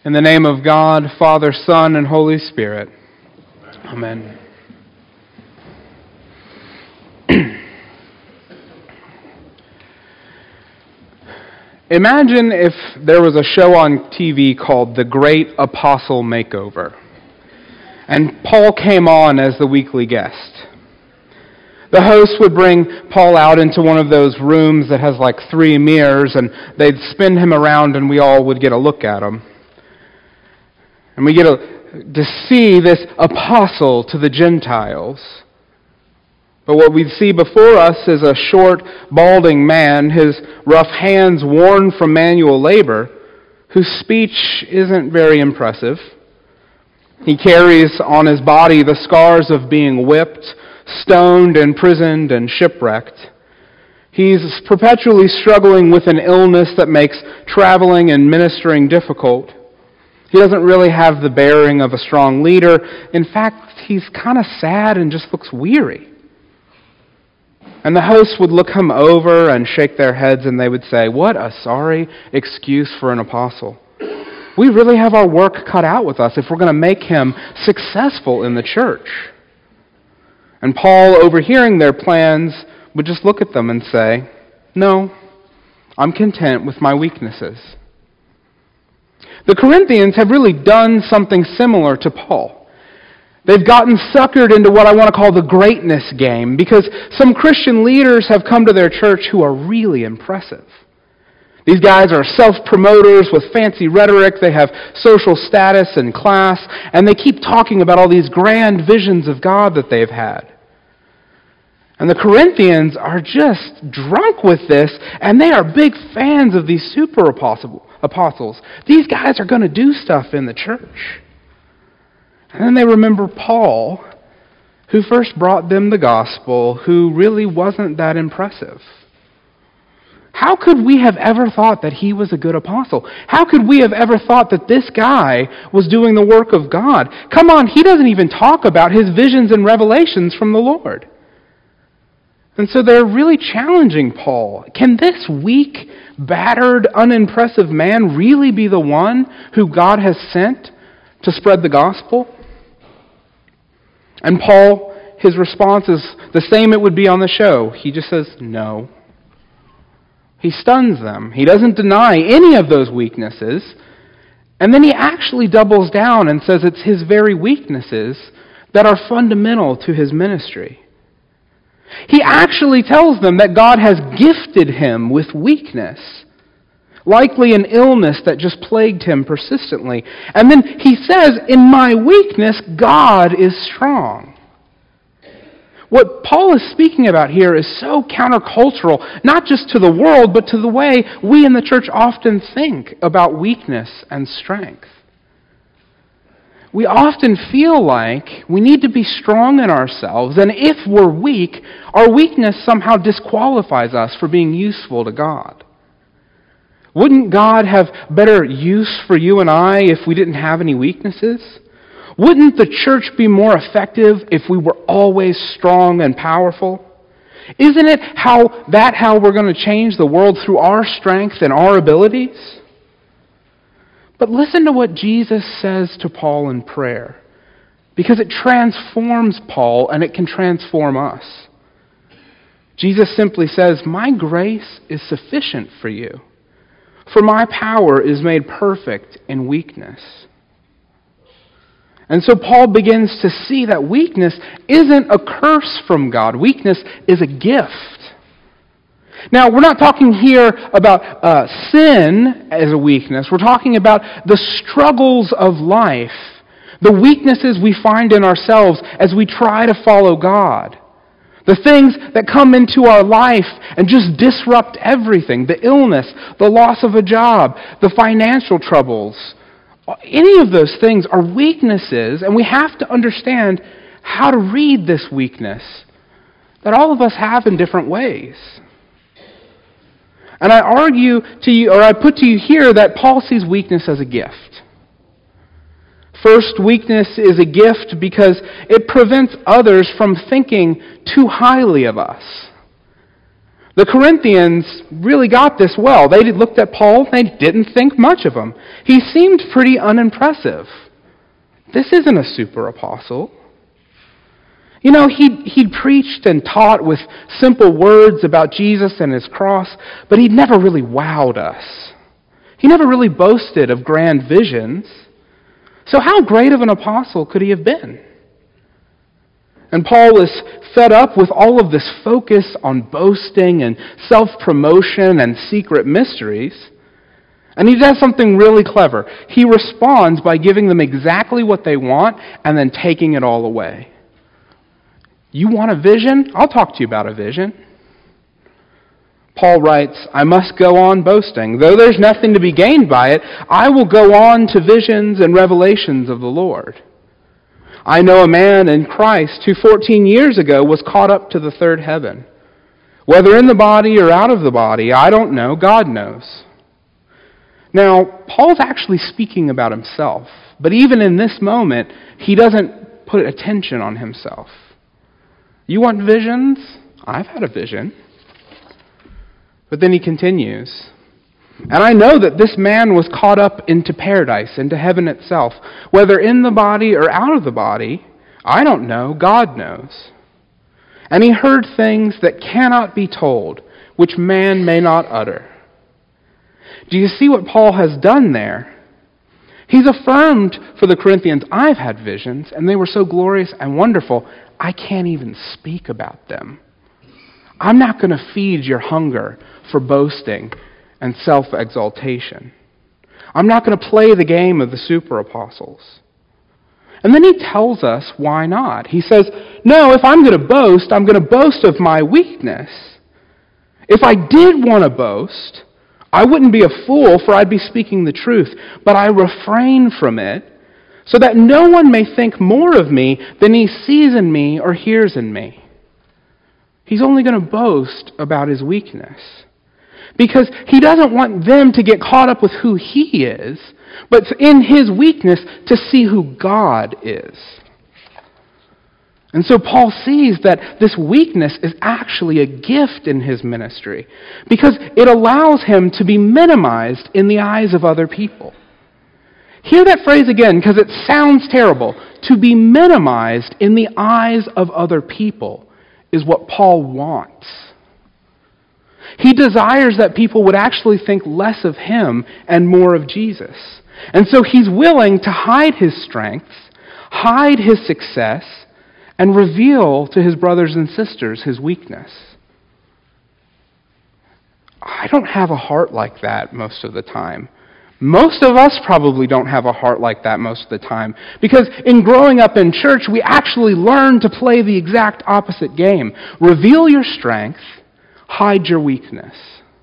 In the name of God, Father, Son, and Holy Spirit. Amen. Imagine if there was a show on TV called The Great Apostle Makeover, and Paul came on as the weekly guest. The host would bring Paul out into one of those rooms that has like 3 mirrors, and they'd spin him around and we all would get a look at him. And we get to see this apostle to the Gentiles. But what we see before us is a short, balding man, his rough hands worn from manual labor, whose speech isn't very impressive. He carries on his body the scars of being whipped, stoned, imprisoned, and shipwrecked. He's perpetually struggling with an illness that makes traveling and ministering difficult. He doesn't really have the bearing of a strong leader. In fact, he's kind of sad and just looks weary. And the host would look him over and shake their heads, and they would say, "What a sorry excuse for an apostle. We really have our work cut out with us if we're going to make him successful in the church." And Paul, overhearing their plans, would just look at them and say, "No, I'm content with my weaknesses." The Corinthians have really done something similar to Paul. They've gotten suckered into what I want to call the greatness game, because some Christian leaders have come to their church who are really impressive. These guys are self-promoters with fancy rhetoric. They have social status and class, and they keep talking about all these grand visions of God that they've had. And the Corinthians are just drunk with this, and they are big fans of these super apostles. These guys are going to do stuff in the church. And then they remember Paul, who first brought them the gospel, who really wasn't that impressive. How could we have ever thought that he was a good apostle? How could we have ever thought that this guy was doing the work of God? Come on, he doesn't even talk about his visions and revelations from the Lord. And so they're really challenging Paul. Can this weak, battered, unimpressive man really be the one who God has sent to spread the gospel? And Paul, his response is the same it would be on the show. He just says no. He stuns them. He doesn't deny any of those weaknesses. And then he actually doubles down and says it's his very weaknesses that are fundamental to his ministry. He actually tells them that God has gifted him with weakness, likely an illness that just plagued him persistently. And then he says, "In my weakness, God is strong." What Paul is speaking about here is so countercultural, not just to the world, but to the way we in the church often think about weakness and strength. We often feel like we need to be strong in ourselves, and if we're weak, our weakness somehow disqualifies us for being useful to God. Wouldn't God have better use for you and I if we didn't have any weaknesses? Wouldn't the church be more effective if we were always strong and powerful? Isn't it how we're going to change the world, through our strength and our abilities? But listen to what Jesus says to Paul in prayer, because it transforms Paul and it can transform us. Jesus simply says, "My grace is sufficient for you, for my power is made perfect in weakness." And so Paul begins to see that weakness isn't a curse from God. Weakness is a gift. Now, we're not talking here about sin as a weakness. We're talking about the struggles of life, the weaknesses we find in ourselves as we try to follow God. The things that come into our life and just disrupt everything. The illness, the loss of a job, the financial troubles. Any of those things are weaknesses, and we have to understand how to read this weakness that all of us have in different ways. And I argue to you, or I put to you here, that Paul sees weakness as a gift. First, weakness is a gift because it prevents others from thinking too highly of us. The Corinthians really got this well. They looked at Paul, they didn't think much of him. He seemed pretty unimpressive. This isn't a super apostle. You know, he'd preached and taught with simple words about Jesus and his cross, but he'd never really wowed us. He never really boasted of grand visions. So how great of an apostle could he have been? And Paul is fed up with all of this focus on boasting and self-promotion and secret mysteries. And he does something really clever. He responds by giving them exactly what they want and then taking it all away. You want a vision? I'll talk to you about a vision. Paul writes, I must go on boasting. Though there's nothing to be gained by it, I will go on to visions and revelations of the Lord. I know a man in Christ who 14 years ago was caught up to the third heaven. Whether in the body or out of the body, I don't know. God knows. Now, Paul's actually speaking about himself. But even in this moment, he doesn't put attention on himself. You want visions? I've had a vision. But then he continues. And I know that this man was caught up into paradise, into heaven itself. Whether in the body or out of the body, I don't know. God knows. And he heard things that cannot be told, which man may not utter. Do you see what Paul has done there? He's affirmed for the Corinthians, I've had visions, and they were so glorious and wonderful, I can't even speak about them. I'm not going to feed your hunger for boasting and self-exaltation. I'm not going to play the game of the super apostles. And then he tells us why not. He says, no, if I'm going to boast, I'm going to boast of my weakness. If I did want to boast, I wouldn't be a fool, for I'd be speaking the truth. But I refrain from it, so that no one may think more of me than he sees in me or hears in me. He's only going to boast about his weakness. Because he doesn't want them to get caught up with who he is, but in his weakness to see who God is. And so Paul sees that this weakness is actually a gift in his ministry, because it allows him to be minimized in the eyes of other people. Hear that phrase again, because it sounds terrible. To be minimized in the eyes of other people is what Paul wants. He desires that people would actually think less of him and more of Jesus. And so he's willing to hide his strengths, hide his success, and reveal to his brothers and sisters his weakness. I don't have a heart like that most of the time. Most of us probably don't have a heart like that most of the time. Because in growing up in church, we actually learn to play the exact opposite game. Reveal your strength, hide your weakness.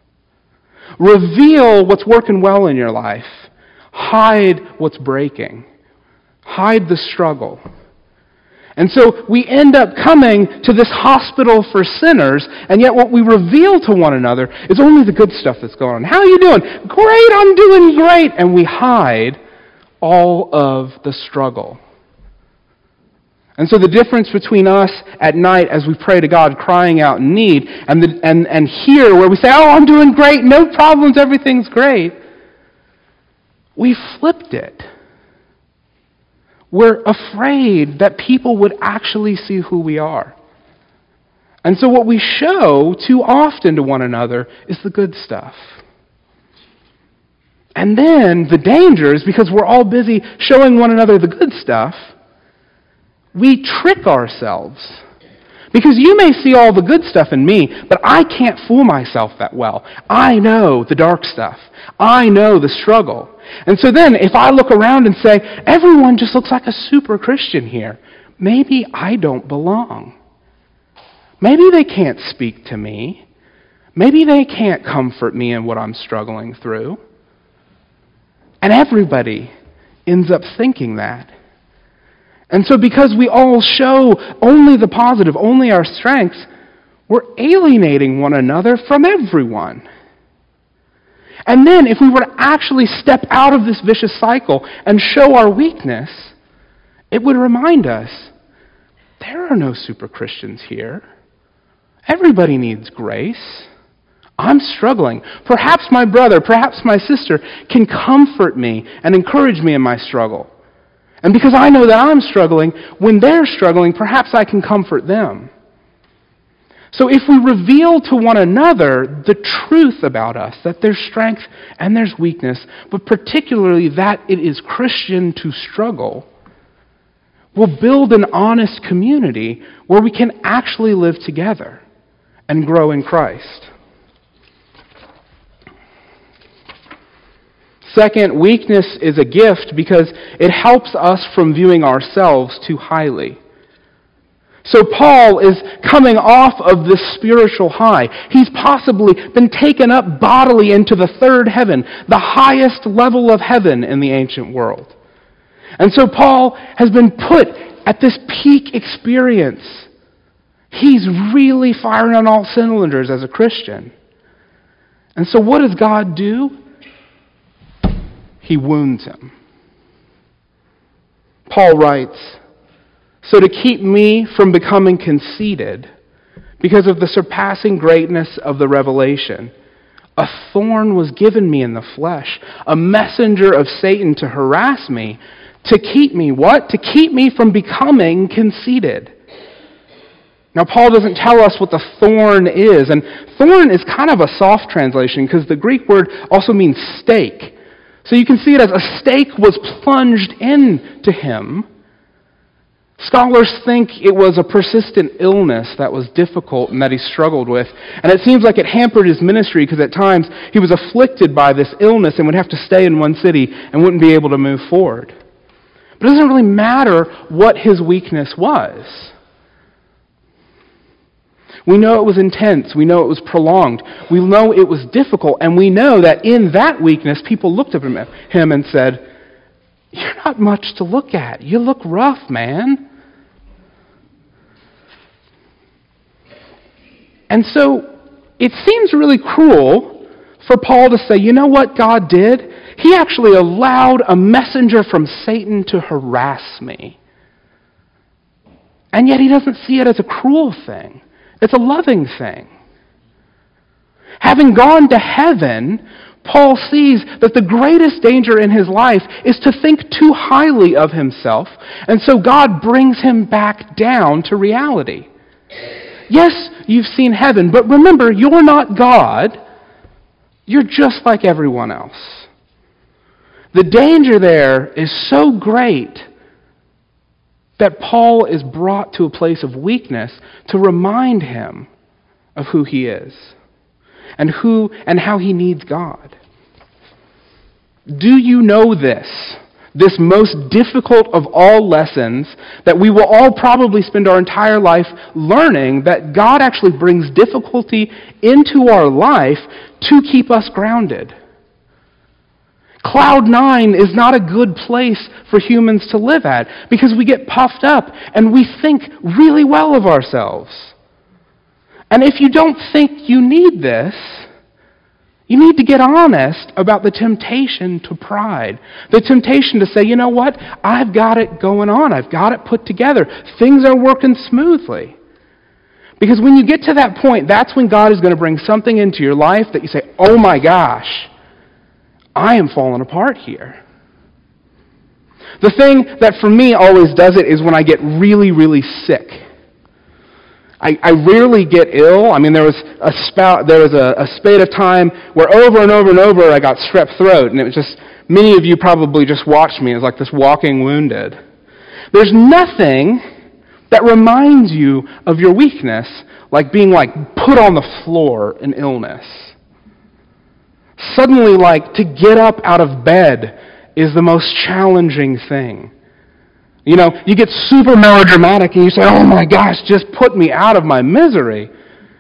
Reveal what's working well in your life. Hide what's breaking. Hide the struggle. And so we end up coming to this hospital for sinners, and yet what we reveal to one another is only the good stuff that's going on. How are you doing? Great, I'm doing great. And we hide all of the struggle. And so the difference between us at night as we pray to God, crying out in need, and here where we say, oh, I'm doing great, no problems, everything's great, we flipped it. We're afraid that people would actually see who we are. And so what we show too often to one another is the good stuff. And then the danger is because we're all busy showing one another the good stuff, we trick ourselves. Because you may see all the good stuff in me, but I can't fool myself that well. I know the dark stuff. I know the struggle. And so then, if I look around and say, everyone just looks like a super Christian here, maybe I don't belong. Maybe they can't speak to me. Maybe they can't comfort me in what I'm struggling through. And everybody ends up thinking that. And so because we all show only the positive, only our strengths, we're alienating one another from everyone. And then if we were to actually step out of this vicious cycle and show our weakness, it would remind us, there are no super Christians here. Everybody needs grace. I'm struggling. Perhaps my brother, perhaps my sister can comfort me and encourage me in my struggle. And because I know that I'm struggling, when they're struggling, perhaps I can comfort them. So if we reveal to one another the truth about us, that there's strength and there's weakness, but particularly that it is Christian to struggle, we'll build an honest community where we can actually live together and grow in Christ. Second, weakness is a gift because it helps us from viewing ourselves too highly. So Paul is coming off of this spiritual high. He's possibly been taken up bodily into the third heaven, the highest level of heaven in the ancient world. And so Paul has been put at this peak experience. He's really firing on all cylinders as a Christian. And so what does God do? He wounds him. Paul writes, "So to keep me from becoming conceited, because of the surpassing greatness of the revelation, a thorn was given me in the flesh, a messenger of Satan to harass me, to keep me," what? To keep me from becoming conceited. Now, Paul doesn't tell us what the thorn is, and thorn is kind of a soft translation because the Greek word also means stake. So you can see it as a stake was plunged into him. Scholars think it was a persistent illness that was difficult and that he struggled with. And it seems like it hampered his ministry because at times he was afflicted by this illness and would have to stay in one city and wouldn't be able to move forward. But it doesn't really matter what his weakness was. We know it was intense. We know it was prolonged. We know it was difficult. And we know that in that weakness, people looked at him and said, "You're not much to look at. You look rough, man." And so it seems really cruel for Paul to say, you know what God did? He actually allowed a messenger from Satan to harass me. And yet he doesn't see it as a cruel thing. It's a loving thing. Having gone to heaven, Paul sees that the greatest danger in his life is to think too highly of himself, and so God brings him back down to reality. Yes, you've seen heaven, but remember, you're not God. You're just like everyone else. The danger there is so great that Paul is brought to a place of weakness to remind him of who he is and how he needs God. Do you know this most difficult of all lessons that we will all probably spend our entire life learning, that God actually brings difficulty into our life to keep us grounded? Cloud 9 is not a good place for humans to live at because we get puffed up and we think really well of ourselves. And if you don't think you need this, you need to get honest about the temptation to pride. The temptation to say, you know what? I've got it going on. I've got it put together. Things are working smoothly. Because when you get to that point, that's when God is going to bring something into your life that you say, oh my gosh, I am falling apart here. The thing that for me always does it is when I get really, really sick. I rarely get ill. I mean, there was a spate of time where over and over and over I got strep throat, and it was just, many of you probably just watched me as like this walking wounded. There's nothing that reminds you of your weakness like being like put on the floor in illness. Suddenly, like, to get up out of bed is the most challenging thing. You know, you get super melodramatic and you say, oh my gosh, just put me out of my misery.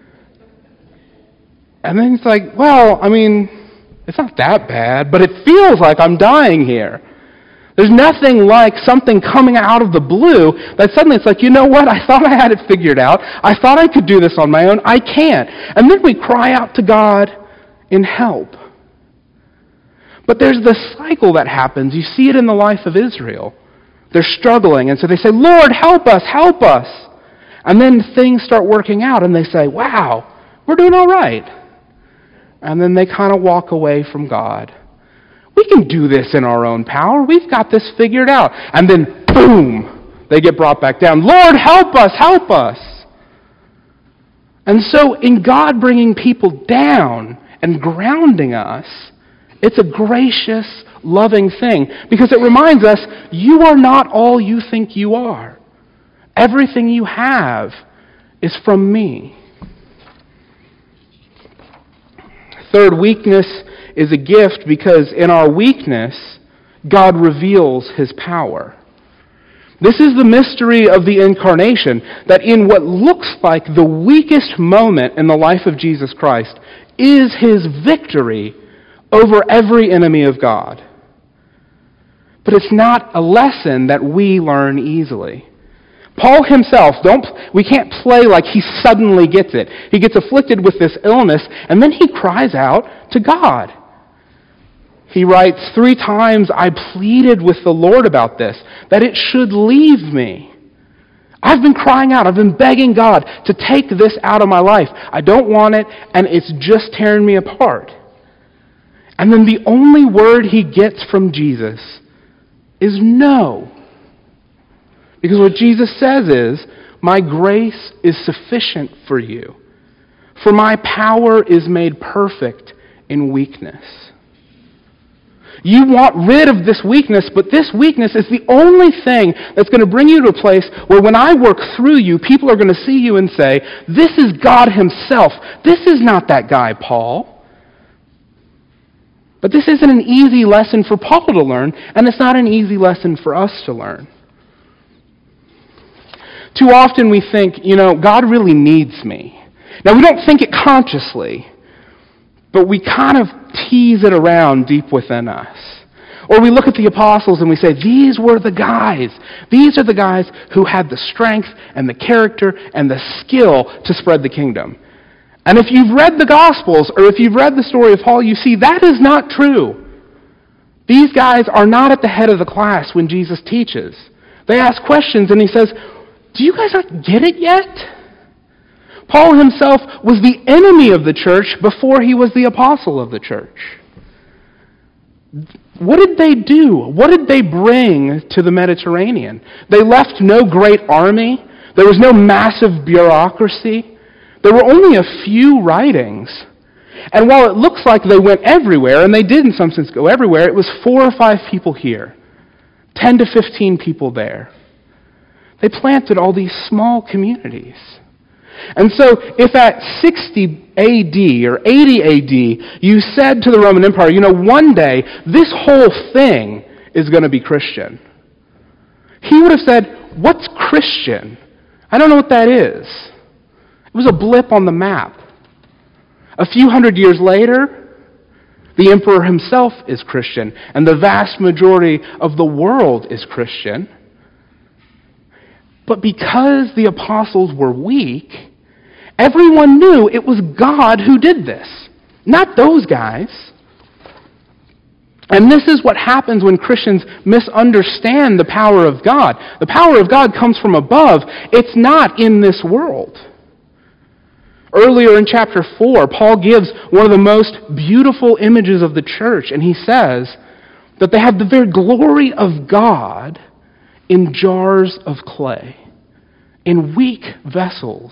And then it's like, well, I mean, it's not that bad, but it feels like I'm dying here. There's nothing like something coming out of the blue that suddenly it's like, you know what, I thought I had it figured out. I thought I could do this on my own. I can't. And then we cry out to God in help. But there's this cycle that happens. You see it in the life of Israel. They're struggling, and so they say, Lord, help us, help us. And then things start working out, and they say, wow, we're doing all right. and then they kind of walk away from God. We can do this in our own power. We've got this figured out. And then, boom, they get brought back down. Lord, help us, help us. And so in God bringing people down and grounding us, it's a gracious, loving thing because it reminds us you are not all you think you are. Everything you have is from me. Third, weakness is a gift because in our weakness, God reveals his power. This is the mystery of the incarnation, that in what looks like the weakest moment in the life of Jesus Christ is his victory over every enemy of God. But it's not a lesson that we learn easily. Paul himself, we can't play like he suddenly gets it. He gets afflicted with this illness, and then he cries out to God. He writes, 3 times I pleaded with the Lord about this, that it should leave me. I've been crying out, I've been begging God to take this out of my life. I don't want it, and it's just tearing me apart. And then the only word he gets from Jesus is no. Because what Jesus says is, my grace is sufficient for you, for my power is made perfect in weakness. You want rid of this weakness, but this weakness is the only thing that's going to bring you to a place where when I work through you, people are going to see you and say, this is God himself. This is not that guy, Paul. But this isn't an easy lesson for Paul to learn, and it's not an easy lesson for us to learn. Too often we think, God really needs me. Now, we don't think it consciously, but we kind of tease it around deep within us. Or we look at the apostles and we say, these were the guys. These are the guys who had the strength and the character and the skill to spread the kingdom. And if you've read the Gospels or if you've read the story of Paul, you see that is not true. These guys are not at the head of the class when Jesus teaches. They ask questions and he says, do you guys not get it yet? Paul himself was the enemy of the church before he was the apostle of the church. What did they do? What did they bring to the Mediterranean? They left no great army. There was no massive bureaucracy. There were only a few writings. And while it looks like they went everywhere, and they did in some sense go everywhere, it was 4 or 5 people here, 10 to 15 people there. They planted all these small communities. And so if at 60 AD or 80 AD you said to the Roman Empire, one day this whole thing is going to be Christian, he would have said, what's Christian? I don't know what that is. It was a blip on the map. A few hundred years later, the emperor himself is Christian, and the vast majority of the world is Christian. But because the apostles were weak, everyone knew it was God who did this, not those guys. And this is what happens when Christians misunderstand the power of God. The power of God comes from above. It's not in this world. Earlier in chapter 4, Paul gives one of the most beautiful images of the church, and he says that they have the very glory of God in jars of clay, in weak vessels.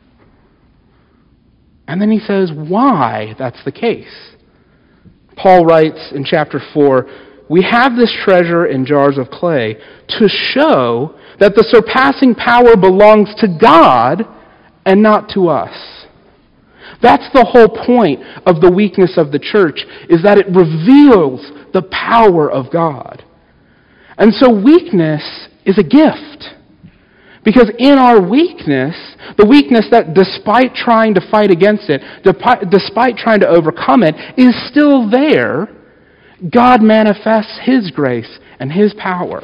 And then he says why that's the case. Paul writes in chapter 4, we have this treasure in jars of clay to show that the surpassing power belongs to God and not to us. That's the whole point of the weakness of the church, is that it reveals the power of God. And so weakness is a gift. Because in our weakness, the weakness that despite trying to fight against it, despite trying to overcome it, is still there, God manifests His grace and His power.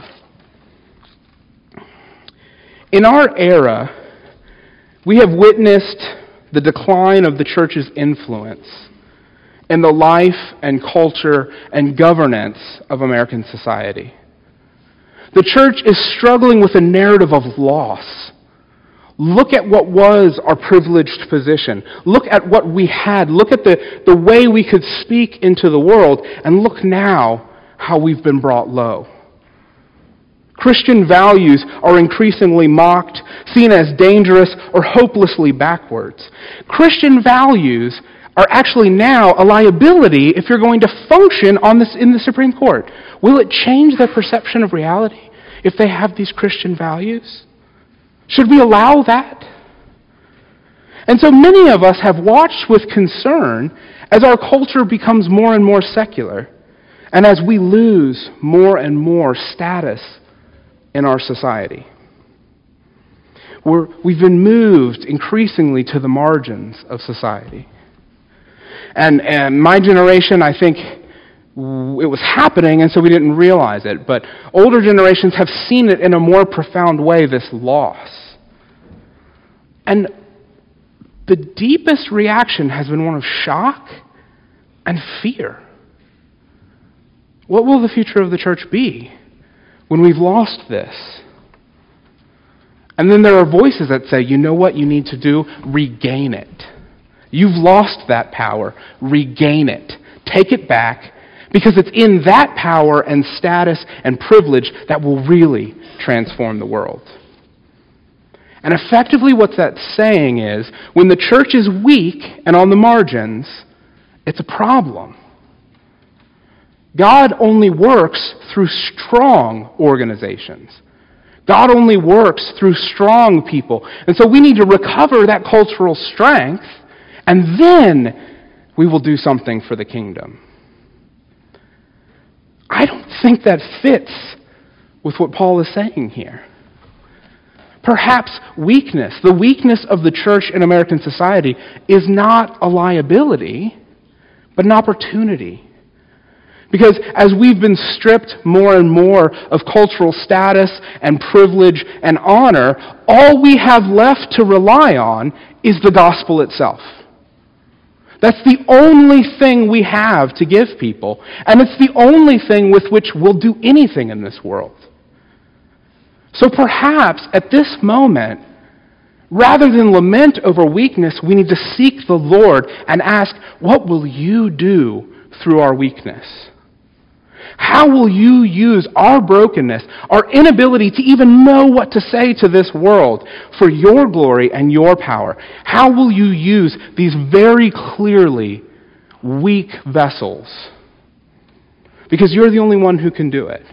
In our era, we have witnessed the decline of the church's influence in the life and culture and governance of American society. The church is struggling with a narrative of loss Look at what was our privileged position. Look at what we had. Look at the way we could speak into the world. And look now how we've been brought low. Christian values are increasingly mocked, seen as dangerous or hopelessly backwards. Christian values are actually now a liability if you're going to function in the Supreme Court. Will it change their perception of reality if they have these Christian values? Should we allow that? And so many of us have watched with concern as our culture becomes more and more secular, and as we lose more and more status in our society. We've been moved increasingly to the margins of society. And my generation, I think, it was happening, and so we didn't realize it. But older generations have seen it in a more profound way, this loss. And the deepest reaction has been one of shock and fear. What will the future of the church be when we've lost this? And then there are voices that say, you know what you need to do? Regain it. You've lost that power. Regain it. Take it back, because it's in that power and status and privilege that will really transform the world. And effectively what that's saying is, when the church is weak and on the margins, it's a problem. God only works through strong organizations. God only works through strong people. And so we need to recover that cultural strength, and then we will do something for the kingdom. I don't think that fits with what Paul is saying here. Perhaps weakness, the weakness of the church in American society, is not a liability, but an opportunity. Because as we've been stripped more and more of cultural status and privilege and honor, all we have left to rely on is the gospel itself. That's the only thing we have to give people, and it's the only thing with which we'll do anything in this world. So perhaps at this moment, rather than lament over weakness, we need to seek the Lord and ask, what will you do through our weakness? How will you use our brokenness, our inability to even know what to say to this world, for your glory and your power? How will you use these very clearly weak vessels? Because you're the only one who can do it.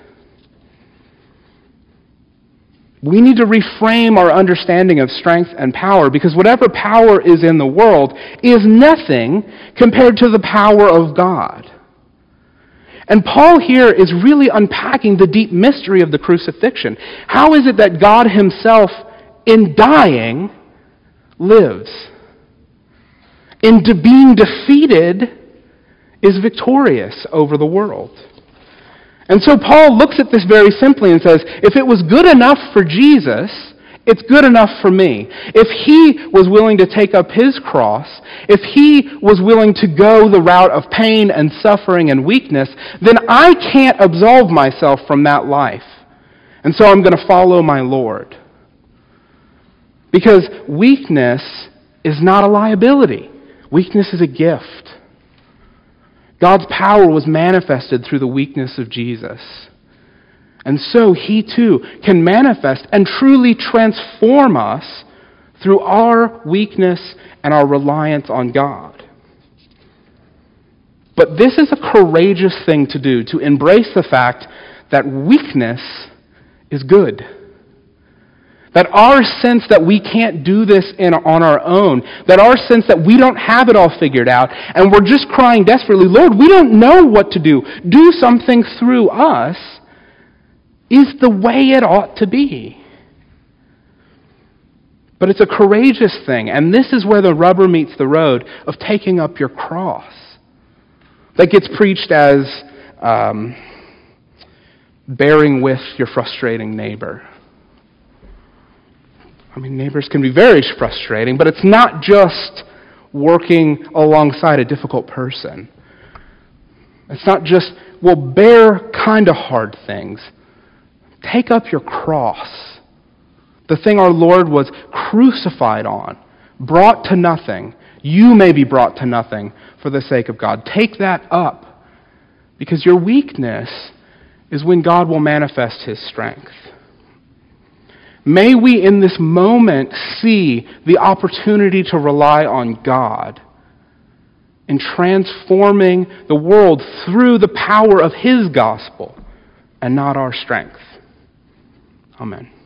We need to reframe our understanding of strength and power, because whatever power is in the world is nothing compared to the power of God. And Paul here is really unpacking the deep mystery of the crucifixion. How is it that God himself, in dying, lives? In being defeated, is victorious over the world. And so Paul looks at this very simply and says, if it was good enough for Jesus, it's good enough for me. If he was willing to take up his cross, if he was willing to go the route of pain and suffering and weakness, then I can't absolve myself from that life. And so I'm going to follow my Lord. Because weakness is not a liability. Weakness is a gift. God's power was manifested through the weakness of Jesus. And so he too can manifest and truly transform us through our weakness and our reliance on God. But this is a courageous thing to do, to embrace the fact that weakness is good. That our sense that we can't do this on our own, that our sense that we don't have it all figured out, and we're just crying desperately, Lord, we don't know what to do. Do something through us, is the way it ought to be. But it's a courageous thing, and this is where the rubber meets the road of taking up your cross. That gets preached as bearing with your frustrating neighbor. I mean, neighbors can be very frustrating, but it's not just working alongside a difficult person. It's not just, well, bear kind of hard things. Take up your cross. the thing our Lord was crucified on, brought to nothing, you may be brought to nothing for the sake of God. Take that up, because your weakness is when God will manifest His strength. May we in this moment see the opportunity to rely on God in transforming the world through the power of His gospel and not our strength. Amen.